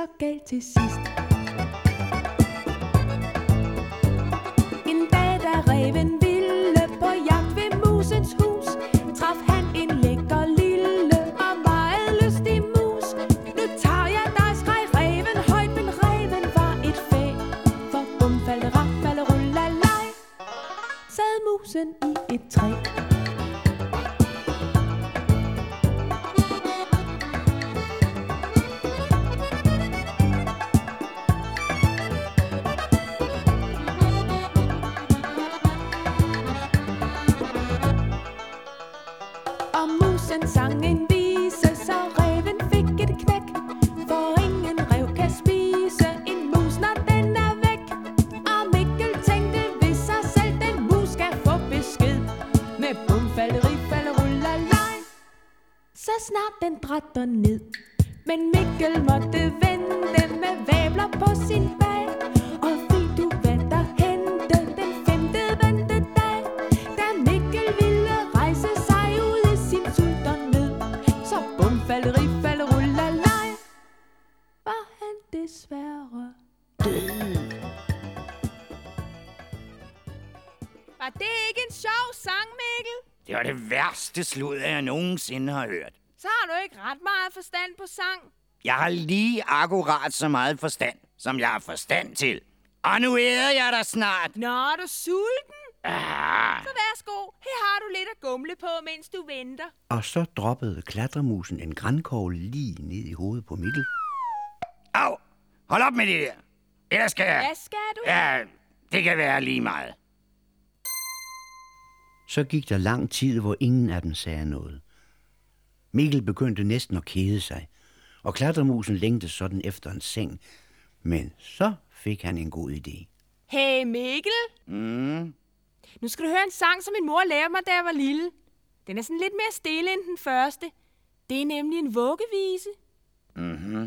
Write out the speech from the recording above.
så galt til sidst. En dag, da ræven ville på jagt ved musens hus, traf han en lækker lille og meget lystig mus. Nu tager jeg dig, skreg ræven højt, men ræven var et fæ. For bum, falde, rap, falde, rullalej, sad musen i et træ. Og musen sang en vise, så ræven fik et knæk. For ingen ræv kan spise en mus, når den er væk. Og Mikkel tænkte ved sig selv, den mus skal få besked. Med bum, falleri, falde, rullalej, så snart den dratter ned. Men Mikkel måtte vente med væbler på sin bag. Og ved du hvad der hente den femte ventedag? Da Mikkel ville rejse sig ud i sin sulternød, så bum, falleri, falde, rullalej, var han desværre død. Var det ikke en sjov sang, Mikkel? Det var det værste sludder, jeg nogensinde har hørt. Så har du ikke ret meget forstand på sang. Jeg har lige akkurat så meget forstand, som jeg har forstand til. Og nu æder jeg dig snart. Nå, er du sulten? Ah. Så værsgo. Her har du lidt at gumle på, mens du venter. Og så droppede klatremusen en grankogl lige ned i hovedet på Mikkel. Au! Hold op med det der. Ellers skal jeg... Hvad skal du? Ja, det kan være lige meget. Så gik der lang tid, hvor ingen af dem sagde noget. Mikkel begyndte næsten at kede sig, og klatremusen længte sådan efter en seng. Men så fik han en god idé. Hey Mikkel, nu skal du høre en sang, som min mor lærte mig, da jeg var lille. Den er sådan lidt mere stille end den første. Det er nemlig en vuggevise.